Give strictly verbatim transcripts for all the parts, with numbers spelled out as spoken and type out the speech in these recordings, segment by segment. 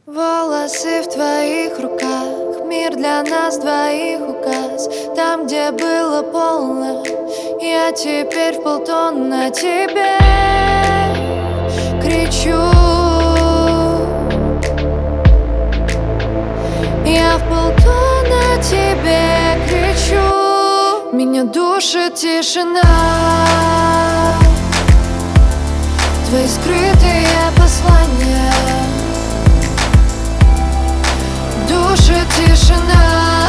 Волосы в твоих руках, мир для нас двоих указ. Там, где было полно, я теперь в полтона тебе кричу. Я в полтона тебе кричу. Меня душит тишина, твои скрытые послания. Душит тишина,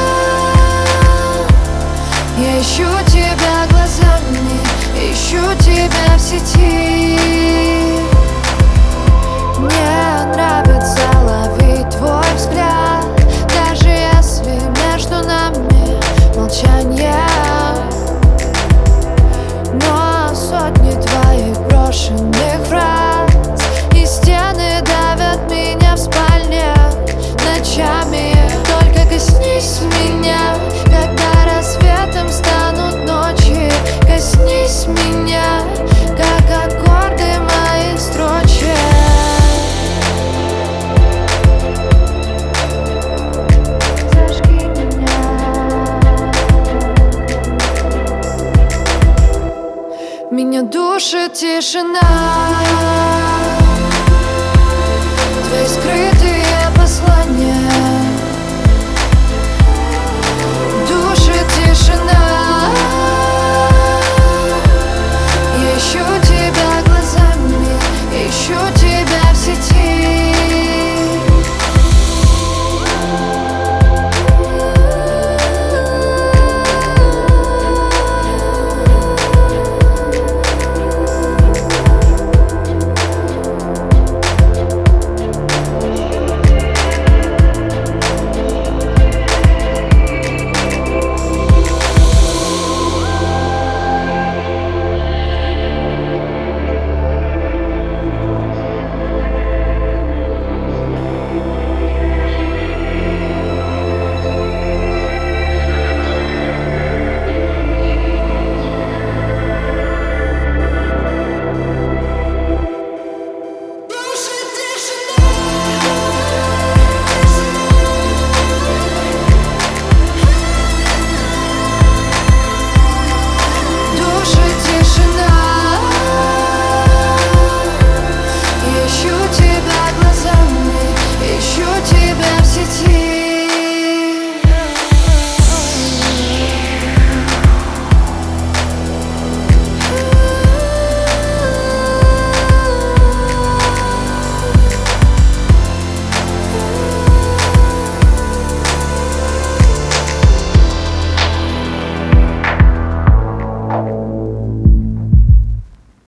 я ищу тебя глазами, ищу тебя в сети. Мне нравится ловить твой взгляд, даже если между нами молчание. Но сотни твоих брошенных фраз и стены давят меня в спальне ночами. Только коснись меня, когда рассветом станут ночи. Коснись меня, как аккорды моих строчек. Зажги меня. Меня душит тишина.